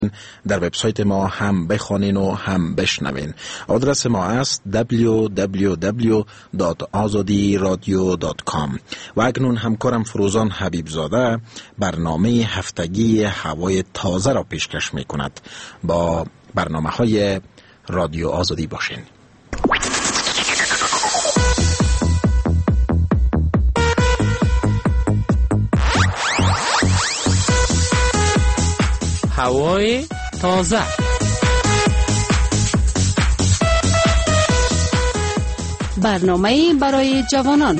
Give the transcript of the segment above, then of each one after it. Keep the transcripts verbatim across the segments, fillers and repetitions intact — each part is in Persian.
در وبسایت ما هم بخوانین و هم بشنوین. آدرس ما است دبلیو دبلیو دبلیو دات آزادی رادیو دات کام. و اکنون همکارم فروزان حبیبزاده برنامه هفتگی هوای تازه را پیشکش می کند. با برنامه های رادیو آزادی باشین. هوای تازه. برنامه برای جوانان.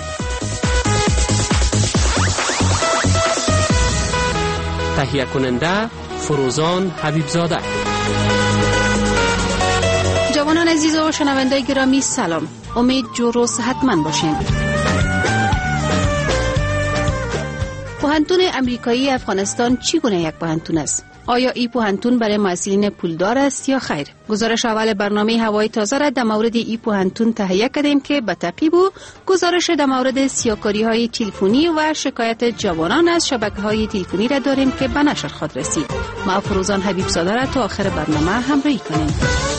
تهیه کننده فروزان حبیبزاده. جوانان عزیز و شنونده گرامی سلام. امید جور و صحتمند باشین. پوهنتون امریکایی افغانستان چگونه یک پوهنتون است؟ آیا این پوهنتون برای محصلین پولدار است یا خیر؟ گزارش اول برنامه هوای تازه را در مورد این پوهنتون تهیه کردیم که به تعقیب گزارش در مورد سیاکاری های تلفنی و شکایت جوانان از شبکه های تلفنی را داریم که به نشر خواهد رسید. ما فروزان حبیبزاده را تا آخر برنامه همراهی کنیم.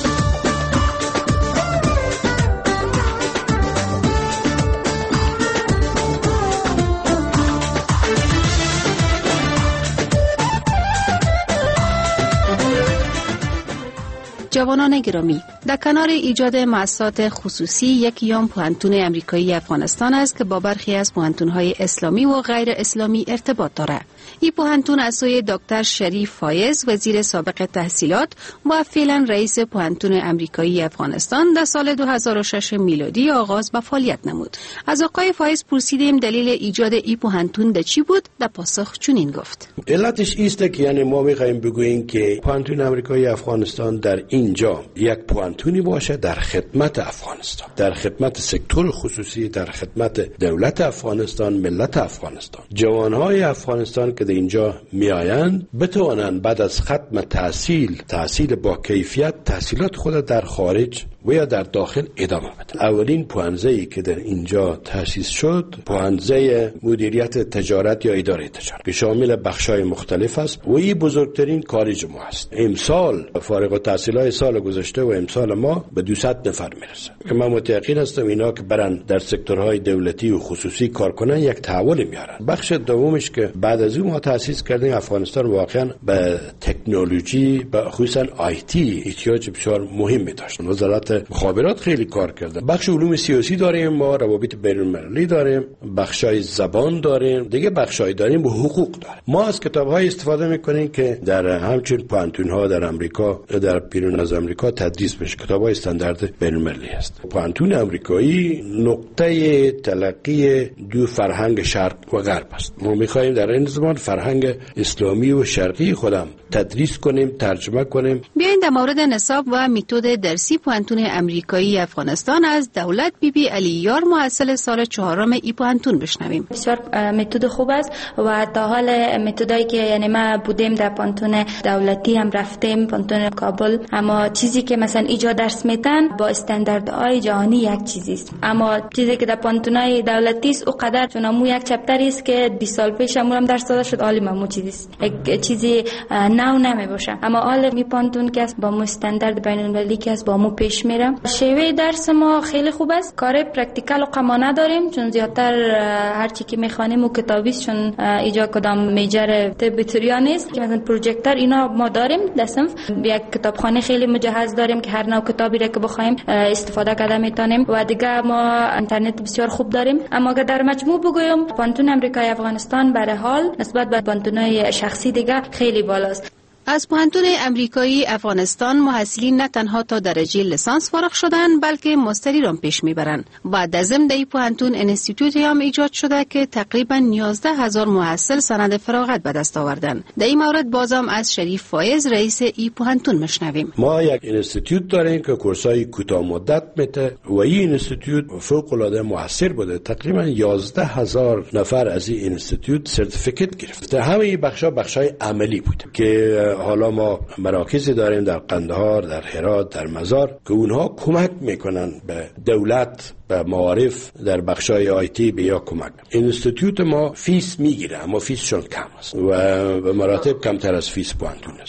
جوانان گرامی، در کنار ایجاد مؤسسات خصوصی، یکی آن پوهنتون امریکایی افغانستان است که با برخی از پوهنتون‌های اسلامی و غیر اسلامی ارتباط دارد. این پوهنتون از سوی دکتر شریف فایز، وزیر سابق تحصیلات و فعلا رئیس پوهنتون امریکایی افغانستان، در سال دو هزار و شش میلادی آغاز به فعالیت نمود. از آقای فایز پرسیدیم دلیل ایجاد این پوهنتون در چی بود؟ در پاسخ چنین گفت: علتش ایست که یعنی ما می‌خوایم بگوییم که پوهنتون امریکایی افغانستان در اینجا یک پوهنتونی باشه در خدمت افغانستان، در خدمت سکتور خصوصی، در خدمت دولت افغانستان، ملت افغانستان. جوانهای افغانستان که در اینجا میآیند بتوانند بعد از ختم تحصیل، تحصیل با کیفیت، تحصیلات خود در خارج و یا در داخل ادامه بده. اولین پوهنځی که در اینجا تأسیس شد پوهنځی مدیریت تجارت یا اداره تجارت که شامل بخش‌های مختلف است و این بزرگترین کالج ما است. امسال فارغ التحصیلای سال گذشته و امسال ما به دویست نفر میرسه که من متأکد هستم اینا که برن در سکتورهای دولتی و خصوصی کار کنن یک تحول میارن. بخش دومش که بعد از اون ما تأسیس کردیم افغانستان واقعا به تکنولوژی به خصوصا آی تی احتیاج بسیار مهمی داشت. وزارت مخابرات خیلی کار کرده. بخش علوم سیاسی داریم، ما روابط بین‌المللی داریم، بخشای زبان داریم، دیگه بخشای داریم و حقوق داریم. ما از کتاب‌های استفاده می‌کنیم که در همچین پوهنتون‌ها در امریکا، در بیرون از امریکا تدریس میشه. کتاب‌های استاندارد بین‌المللی است. پوهنتون امریکایی نقطه تلقی دو فرهنگ شرق و غرب است. ما می‌خوایم در این زمان فرهنگ اسلامی و شرقی خودم تدریس کنیم، ترجمه کنیم. بیاین در مورد نصاب و متد درسی پوهنتون امریکایی افغانستان از دولت بی بی علیار محصل سال چهارم ای پوهنتون بشنویم. بسیار متد خوب است و تا حال متدایی که یعنی ما بودیم در پوهنتون دولتی هم رفتیم، پوهنتون کابل، اما چیزی که مثلا ایجاد درس میتن با استانداردهای جهانی یک چیزی است، اما چیزی که در پوهنتونای دولتی است او قدر چون مو یک چپتری است که بیست سال پیش هم درس داده شد، عالی مو چیزی است، یک چیزی نو نمی باشه. اما حال می پوهنتون که با مو استاندارد بین‌المللی که است با مو پیش میره. شیوه درس ما خیلی خوب است، کار پرکتیکال و قمانه داریم چون زیادتر هر چی که میخوانیم و کتابی است، چون اینجا کدام میجر تئوری نیست که مثلا پروژکتور اینا ما داریم. در صنف یک کتابخانه خیلی مجهز داریم که هر نوع کتابی را که بخوایم استفاده کرده میتونیم و دیگه ما اینترنت بسیار خوب داریم. اما اگر در مجموع بگویم پوهنتون امریکایی افغانستان برای حال نسبت به پوهنتون‌های شخصی دیگه خیلی بالاست. از پوهنتون امریکایی افغانستان محصلین نه تنها تا درجه لیسانس فارغ شدن بلکه ماستری را پیش میبرند. بعد از ضمن در پوهنتون انستیتوتی هم ایجاد شده که تقریبا یازده هزار محصل سند فراغت به دست آوردن. در این مورد بازم از شریف فایز رئیس ای پوهنتون مشنویم. ما یک انستیتوت داریم که کورسای کوتاه مدت میده و این انستیتوت فوق العاده موثر بوده. تقریبا یازده هزار نفر از این انستیتوت سرتیفیکیت گرفته. همه بخشا بخشای عملی بود که حالا ما مراکزی داریم در قندهار، در هرات، در مزار که اونها کمک میکنن به دولت، به معارف در بخشای آیتی به یا کمک. انستیتوت ما فیس میگیره اما فیسشون کم است و به مراتب کمتر از فیس پوهنتون است.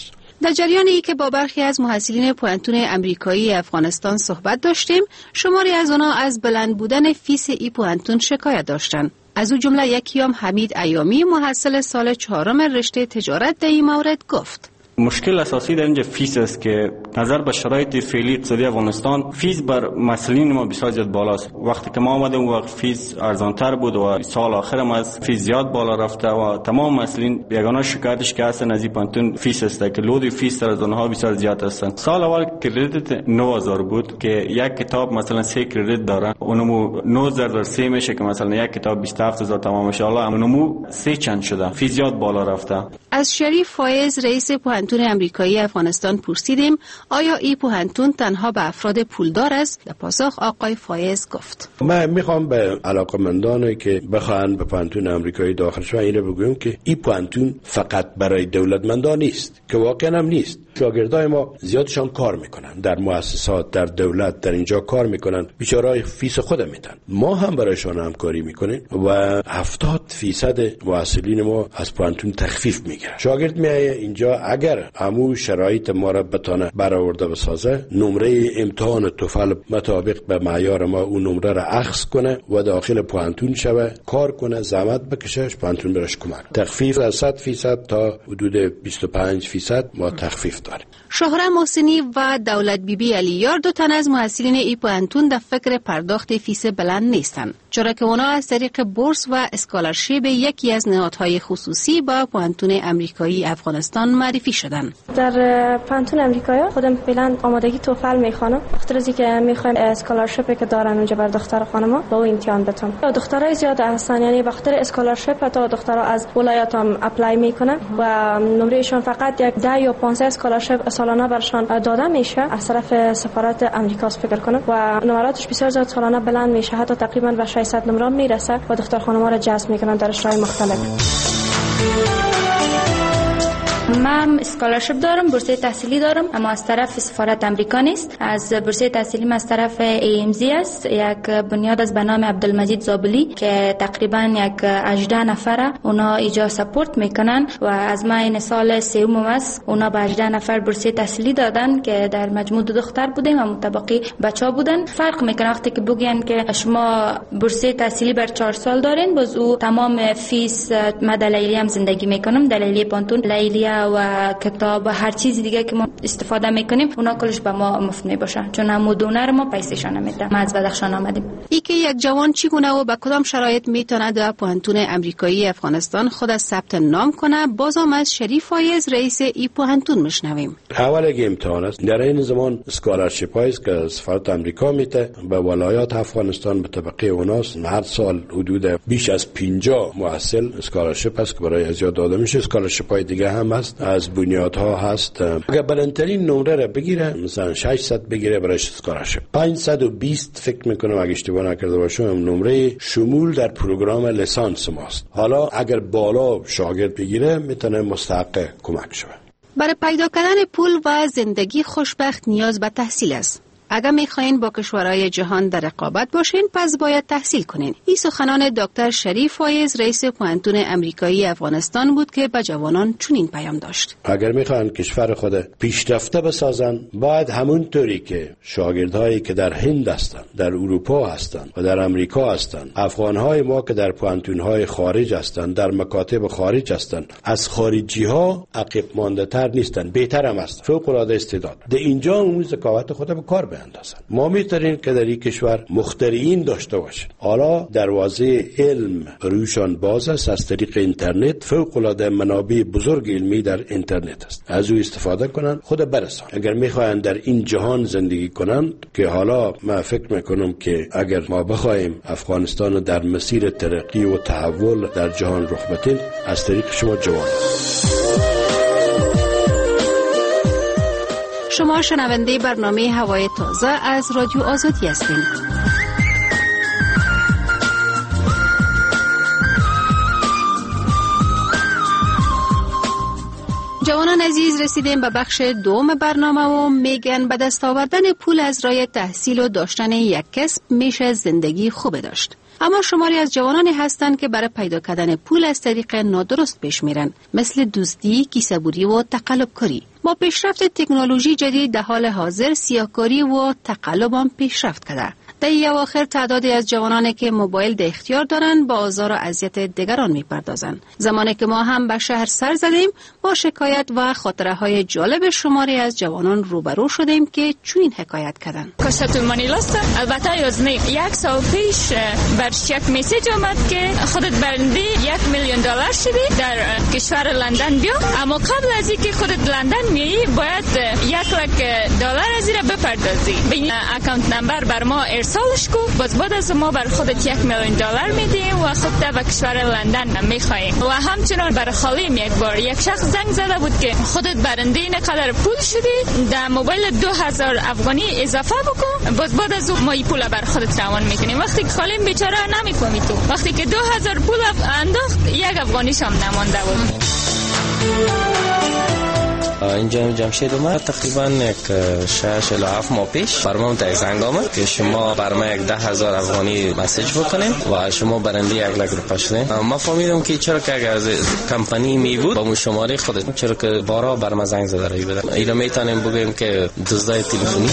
در جریان ای که با برخی از محصلین پوانتون امریکایی افغانستان صحبت داشتیم، شماری از آنها از بلند بودن فیس ای پوانتون شکایت داشتند. از او جمله یکیام حمید ایامی، محصل سال چهارم رشته تجارت در این مورد گفت: مشکل اساسی در اینجا فیس است که نظر به شرایط فعلی اقتصادی افغانستان فیس بر مسئولین ما بسیار زیاد بالاست. وقتی که ما آمدیم وقت فیس ارزانتر بود و سال آخر هم از فیس زیاد بالا رفته و تمام مسئولین یگانه شکایتش که هستن از این پانتون فیس است که لود فیس در از اونها بسیار زیاد هستند. سال اول کردیت نه هزار بود که یک کتاب مثلا سه کردیت داره، اونمو نه در سه میشه که مثلا یک کتاب بیست و هفت هزار تمام ان شاء الله، اونمو سه چند شده، فیس زیاد بالا رفته. از شریف فایز رئیس پوهنتون امریکایی افغانستان پرسیدیم آیا این پوهنتون تنها به افراد پولدار است؟ در پاسخ آقای فایز گفت: من میخوام به علاقمندانی که بخواهند به پوهنتون امریکایی داخل شوند اینو بگویم که این پوهنتون فقط برای دولتمندان نیست، که واقعا هم نیست. شاگردای ما زیادشان کار میکنن در مؤسسات، در دولت، در اینجا کار میکنن، بیچاره‌های فیس خود میدن. ما هم برایشان همکاری میکنیم و هفتاد فیصد محصلین ما از پوهنتون تخفیف میگیرن. شاگرد میایه اینجا اگر همو شرایط ما را بتونه برآورده بسازه، نمره امتحان توفل مطابق به معیار ما اون نمره را اخذ کنه و داخل پوهنتون شوه، کار کنه، زحمت بکشه، پوهنتون برش کمک. تخفیف از صد فیصد تا حدود بیست و پنج فیصد ما تخفیف داریم. شهره محسنی و دولت بیبی علیار دو تن از محصلین ای پوهنتون در فکر پرداخت فیس بلند نیستند، چرا که اونا از طریق بورس و اسکالرشیپ یکی از نهادهای خصوصی با پوهنتون امریکایی افغانستان معرفی شدند. در پوهنتون امریکایی خودم فعلا آمادگی توفل میخوانم، بخاطر از اینکه میخوایم اسکالرشیپی که دارن اونجا بر دختر خانما با امتحان بتون. دخترای زیاد هستن، یعنی بخاطر اسکالرشیپ تا دخترها از ولایات هم اپلای میکنن و نمرهشون فقط یک ده یا پانزده اسکالرشیپ سالانه برشان داده میشه از طرف سفارت امریکا فکر کنم و نمراتش بسیار زیاد سالانه بلند میشه، حتی تقریبا به ششصد نمره میرسه و دختر خانم‌ها را جذب میکنن در اشرای مختلف. من اسکالرشیپ دارم، بورسیه تحصیلی دارم، اما از طرف سفارت امریکا نیست. از بورسیه تحصیلی از طرف ای ام زی است، یک بنیاد از به نام عبدالمجید زابلی که تقریبا یک هجده نفره اونا ایجا سپورت میکنن و از ما این سال سوم است اونا به هجده نفر بورسیه تحصیلی دادن که در مجموع دو دختر بودیم و متبقی بچا بودن. فرق میکنه وقتی که بگین که شما بورسیه تحصیلی بر چهار سال دارین، باز او تمام فیس ما در لیلی هم زندگی میکنم، در لیلی پانتون، لیلی و کتاب و هر چیزی دیگه که ما استفاده میکنیم اونا کلش به ما مفت میباشه، چون همو دونر ما پیسه‌شان نمیده. ما از بدخشان آمدیم. ای که یک جوان چگونه و به کدام شرایط میتونه در پوهنتون امریکایی افغانستان خود از ثبت نام کنه، بازم از شریف فایز رئیس ای پوهنتون میشنویم. اول اگه امتحان است، در این زمان اسکالرشیپ است که سفارت امریکا میده به ولایات افغانستان به طبقه اوناست. هر سال حدود بیش از پنجاه محصل اسکالرشیپ است که برای ازیاد داده میشه. اسکالرشیپ های دیگه هم هست، از بنیادها هست. اگر بلندترین نمره را بگیره، مثلا ششصد بگیره، برایش اسکالرشیپ. پانصد و بیست فکر میکنم اگه اشتباه نکرده باشم نمره شمول در پروگرام لیسانس ماست. حالا اگر بالا شاگرد بگیره میتونه مستحق کمک شود. برای پیدا کردن پول و زندگی خوشبخت نیاز به تحصیل است. اگر میخواین با کشورهای جهان در رقابت باشین، پس باید تحصیل کنین. این سخنان دکتر شریف فایز رئیس پوهنتون امریکایی افغانستان بود که به جوانان چنین پیام داشت: اگر میخوان کشور خود پیشرفته بسازن، باید همون طوری که شاگردهایی که در هند هستند، در اروپا هستند و در امریکا هستند، افغانهای ما که در پوهنتونهای خارج هستند، در مکاتب خارج هستند، از خارجی ها عقب مانده تر نیستند، بهتر هم هستند، فوق العاده استعداد. در اینجا اون ذکاوت خود به کار بیاندازن. ما میتونیم که در این کشور مخترعین داشته باشیم. حالا دروازه علم روشان باز است از طریق اینترنت. فوق العاده منابع بزرگ علمی در اینترنت است، از او استفاده کنن، خود برسان. اگر میخواین در این جهان زندگی کنن، که حالا من فکر میکنم که اگر ما بخوایم افغانستان در مسیر ترقی و تحول در جهان رخ بدیم، از طریق شما جوان. شما شنونده برنامه هوای تازه از رادیو آزادی هستین. جوانان عزیز، رسیدیم به بخش دوم برنامه و میگن به دست آوردن پول از راه تحصیل و داشتن یک کسب میشه زندگی خوب داشت. اما شماری از جوانانی هستند که برای پیدا کردن پول از طریق نادرست پیش میرن، مثل دزدی، کیسه‌بری و تقلب کاری. با پیشرفت تکنولوژی جدید در حال حاضر سیاهکاری و تقلب هم پیشرفت کرده. در این اواخر تعدادی از جوانانی که موبایل در اختیار دارند با آزار و اذیت دیگران میپردازند. زمانی که ما هم به شهر سر زدیم با شکایت و خاطره های جالب شماری از جوانان روبرو شدیم که چنین حکایت کردند. کشتو منیلاست. البته یازنی یک سال پیش برش یک میسیج آمد که خودت برنده یک میلیون دلار شدی در کشور لندن بیا، اما قبل از اینکه خودت لندن میایی باید یک لک دلار از این بپردازی. به این اکانت نمبر بر ما ارسالش کو، باز بعد از ما بر خودت یک میلیون دلار میدیم و خودت به کشور لندن میخواهیم. و همچنان بر خالیم یک بار یک شخص زنگ زده بود که خودت برنده این قدر پول شدی، در موبایل دو هزار افغانی اضافه بکن، باز بعد از ما این پول بر خودت روان میکنیم. وقتی که خالیم بیچاره نمیفهمی تو، وقتی که دو هزار پول انداخت یک افغانیش هم نمانده بود. اینجا جمشید اومد تقریبا یک شش الی هفت ماه پیش برام تا زنگ آمد که شما برام یک ده هزار افغانی مسیج بکنین و شما برنده یک لک روپیه شدین. ما فهمیدم که چرا که از کمپانی می بود با مو شماره خودت چرا که بارا برام زنگ زده رای بده. اینا میتونیم بگیم که دزدای تلفنی.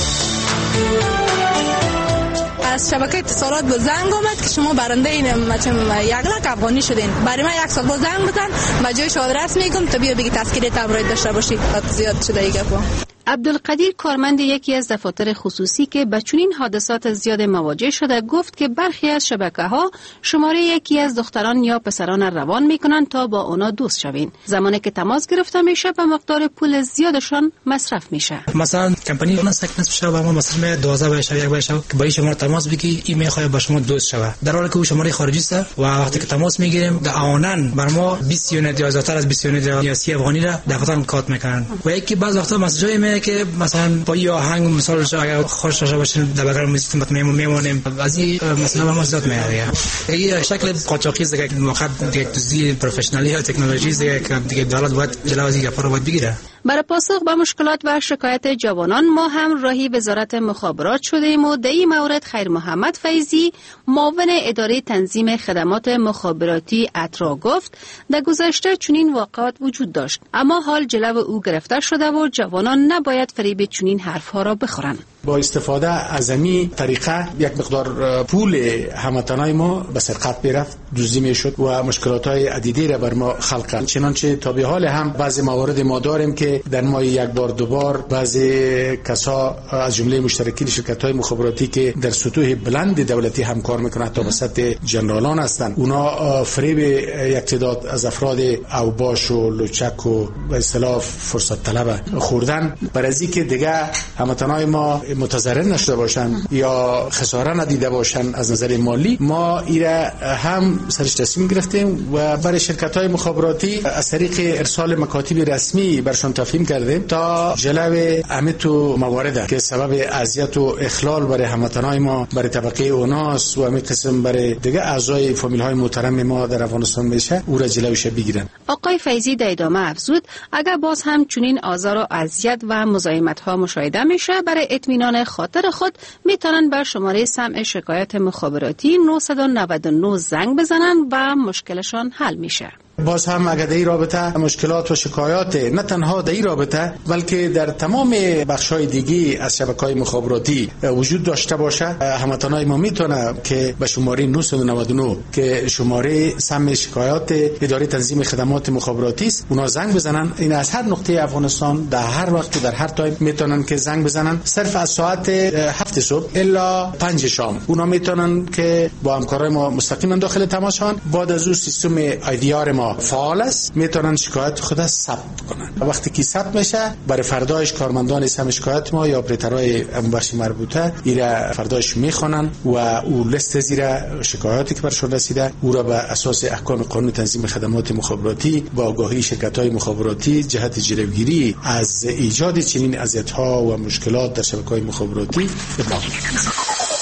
از شبکه اتصالات به زنگ آمد که شما برنده این مثلا یک لک افغانی شدین. برای من یک سال با زنگ بزن، به جای آدرس میگم تا بیا بگی تذکره تبرئه داشته باشی. زیاد شده دیگه. عبدالقدیر کارمند یکی از دفاتر خصوصی که به چنین حادثات زیاد مواجه شده گفت که برخی از شبکه‌ها شماره یکی از دختران یا پسران روان میکنند تا با اونا دوست شوین. زمانی که تماس گرفته میشه به مقدار پول زیادشان مصرف میشه. مثلا کمپانی اون سکن نصف شب ما مثلا دوازده بشه یک بشه که با شما تماس بگی این میخواد با شما دوست شوه، در حالی که او شماره خارجی است و وقتی که تماس میگیریم در آنن بر ما بیست یونیت یا زیادتر از بیست یونیت یا سی افغانی را دفعتاً کات میکنن. و یکی بعض وقتا مسیجای میاد که مثلا با یا آهنگ مثال اگر خوش داشته باشین در بغل موزیک میمونیم از این مثلا ما زیاد میاره. این شکل قاچاقی است که موقع دیگه توزیع پروفشنالی یا تکنولوژی است که دیگه دولت باید جلوی از این کارا باید بگیره. برای پاسخ به مشکلات و شکایت جوانان ما هم راهی وزارت مخابرات شدیم و در این مورد خیر محمد فیضی معاون اداره تنظیم خدمات مخابراتی اترا گفت در گذشته چنین واقعات وجود داشت، اما حال جلو او گرفته شده و جوانان نباید فریب چنین حرفها را بخورند. با استفاده از این طریقه یک مقدار پول هموطنای ما به سرقت میرفت، دزدی میشد و مشکلات‌های عدیدی را بر ما خلق کرد. چنانچه تا به حال هم بعضی موارد ما داریم که در ماه یک بار دو بار بعضی کسا از جمله مشترکین شرکت‌های مخابراتی که در سطوح بلند دولتی همکار میکنند تا به سطح جنرالان هستند، اونا فریب یک تعداد از افراد اوباش و لوچک و به اصطلاح فرصت طلب خوردن برای اینکه دیگه هموطنای ما متضرر نشده باشن یا خساره ندیده باشن از نظر مالی. ما ایره هم سرش تصمیم گرفتیم و برای شرکت‌های مخابراتی از طریق ارسال مکاتب رسمی برشان تفهیم کردیم تا جلوی امیتو موارد که سبب اذیت و اخلال برای هموطنای ما برای طبقه اوناس و همین قسم برای دیگه اعضای فامیل‌های محترم ما در افغانستان میشه او را جلویش بگیرن. آقای فیضی در ادامه افزود اگر باز هم چنین آزار و اذیت و مزاحمت‌ها مشاهده میشه، برای اطمینان خاطر خود میتونن بر شماره سمع شکایت مخابراتی نه نه نه زنگ بزنن و مشکلشان حل میشه. باز هم اگر در این رابطه مشکلات و شکایات نه تنها در این رابطه بلکه در تمام بخش‌های دیگه از شبکه‌های مخابراتی وجود داشته باشه، هموطنای ما میتونه که به شماره نه نه نه که شماره سمع شکایات اداره تنظیم خدمات مخابراتی است اونا زنگ بزنن. این از هر نقطه افغانستان در هر وقت در هر تایم میتونن که زنگ بزنن. صرف از ساعت هفت صبح الا پنج شام اونا میتونن که با همکارای ما مستقیما داخل تماس شون. بعد از اون سیستم آی دی آر ما فعال است، میتونن شکایت خود ثبت کنن. وقتی که ثبت میشه برای فرداش کارمندان سم شکایت ما یا اپراتورهای بخش مربوطه ایره فرداش میخونن و او لیست زیر شکایاتی که برشون رسیده او را به اساس احکام قانون تنظیم خدمات مخابراتی با آگاهی شرکت‌های مخابراتی جهت جلوگیری از ایجاد چنین اذیت‌ها و مشکلات در شبکه‌های مخابراتی ابلاغ می‌کنند.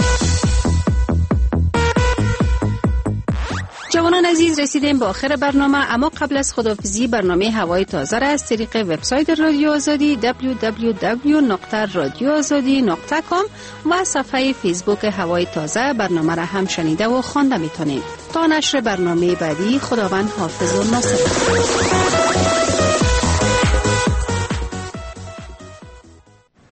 جوانان عزیز، رسیدیم به آخر برنامه، اما قبل از خداحافظی برنامه هوای تازه را از طریق وبسایت رادیو آزادی دبلیو دبلیو دبلیو دات رادیو آزادی دات کام و صفحه فیسبوک هوای تازه برنامه را هم شنیده و خوانده میتونید. تا نشر برنامه بعدی، خداوند حافظ و ناصر.